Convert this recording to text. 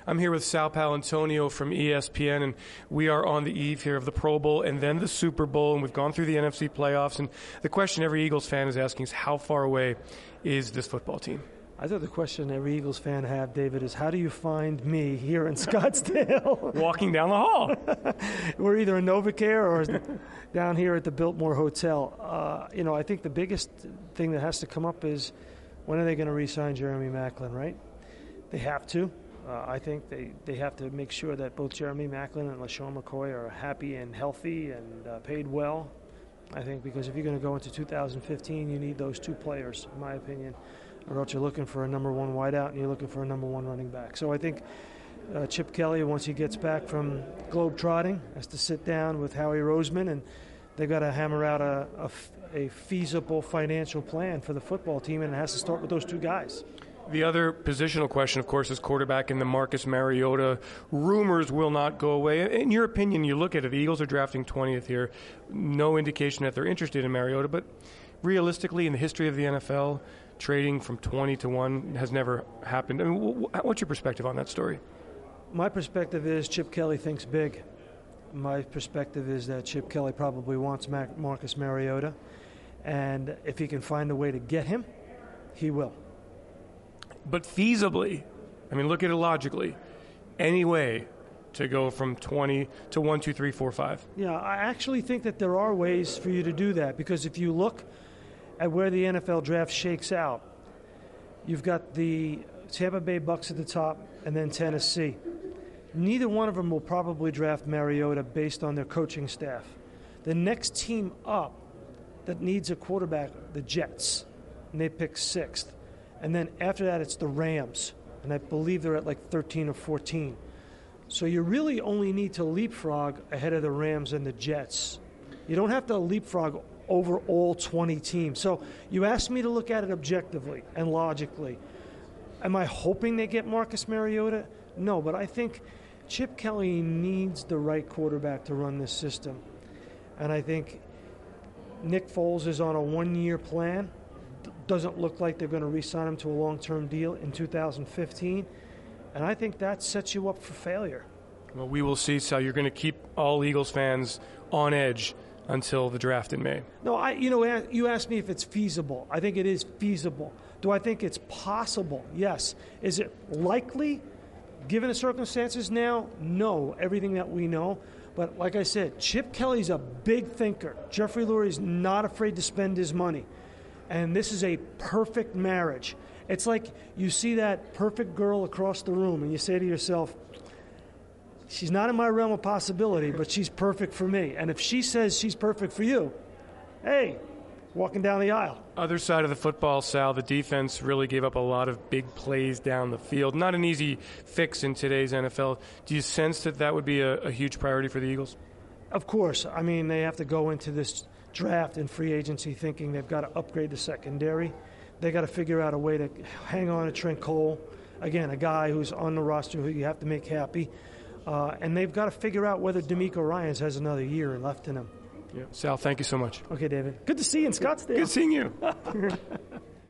I'm here with Sal Paolantonio from ESPN, and we are on the eve here of the Pro Bowl and then the Super Bowl, and we've gone through the NFC playoffs. And the question every Eagles fan is asking is, how far away is this football team? I thought the question every Eagles fan have, David, is how do you find me here in Scottsdale? Walking down the hall. We're either in NovaCare or down here at the Biltmore Hotel. I think the biggest thing that has to come up is, when are they going to re-sign Jeremy Maclin, right? They have to. I think they have to make sure that both Jeremy Maclin and LaShawn McCoy are happy and healthy and paid well. I think because if you're going to go into 2015, you need those two players, in my opinion, or else you're looking for a number one wideout and you're looking for a number one running back. So I think Chip Kelly, once he gets back from globe-trotting, has to sit down with Howie Roseman, and they've got to hammer out a feasible financial plan for the football team, and it has to start with those two guys. The other positional question, of course, is quarterback, and the Marcus Mariota rumors will not go away. In your opinion, you look at it, the Eagles are drafting 20th here. No indication that they're interested in Mariota, but realistically, in the history of the NFL, trading from 20 to 1 has never happened. I mean, what's your perspective on that story? My perspective is Chip Kelly thinks big. My perspective is that Chip Kelly probably wants Marcus Mariota, and if he can find a way to get him, he will. But feasibly, I mean, look at it logically, any way to go from 20 to 1, 2, 3, 4, 5. Yeah, I actually think that there are ways for you to do that, because if you look at where the NFL draft shakes out, you've got the Tampa Bay Bucks at the top and then Tennessee. Neither one of them will probably draft Mariota based on their coaching staff. The next team up that needs a quarterback, the Jets, and they pick 6th. And then after that, it's the Rams, and I believe they're at like 13 or 14. So you really only need to leapfrog ahead of the Rams and the Jets. You don't have to leapfrog over all 20 teams. So you asked me to look at it objectively and logically. Am I hoping they get Marcus Mariota? No, but I think Chip Kelly needs the right quarterback to run this system. And I think Nick Foles is on a one-year plan. Doesn't look like they're going to re-sign him to a long-term deal in 2015. And I think that sets you up for failure. Well, we will see, Sal. You're going to keep all Eagles fans on edge until the draft in May. No, you asked me if it's feasible. I think it is feasible. Do I think it's possible? Yes. Is it likely, given the circumstances now? No, everything that we know. But like I said, Chip Kelly's a big thinker. Jeffrey Lurie's not afraid to spend his money. And this is a perfect marriage. It's like you see that perfect girl across the room and you say to yourself, she's not in my realm of possibility, but she's perfect for me. And if she says she's perfect for you, hey, walking down the aisle. Other side of the football, Sal, the defense really gave up a lot of big plays down the field. Not an easy fix in today's NFL. Do you sense that would be a huge priority for the Eagles? Of course. I mean, they have to go into this draft and free agency thinking they've got to upgrade the secondary. They got to figure out a way to hang on to Trent Cole. Again, a guy who's on the roster who you have to make happy. And they've got to figure out whether DeMeco Ryans has another year left in him. Yeah. Sal, thank you so much. Okay, David. Good to see you in Scottsdale. Good seeing you.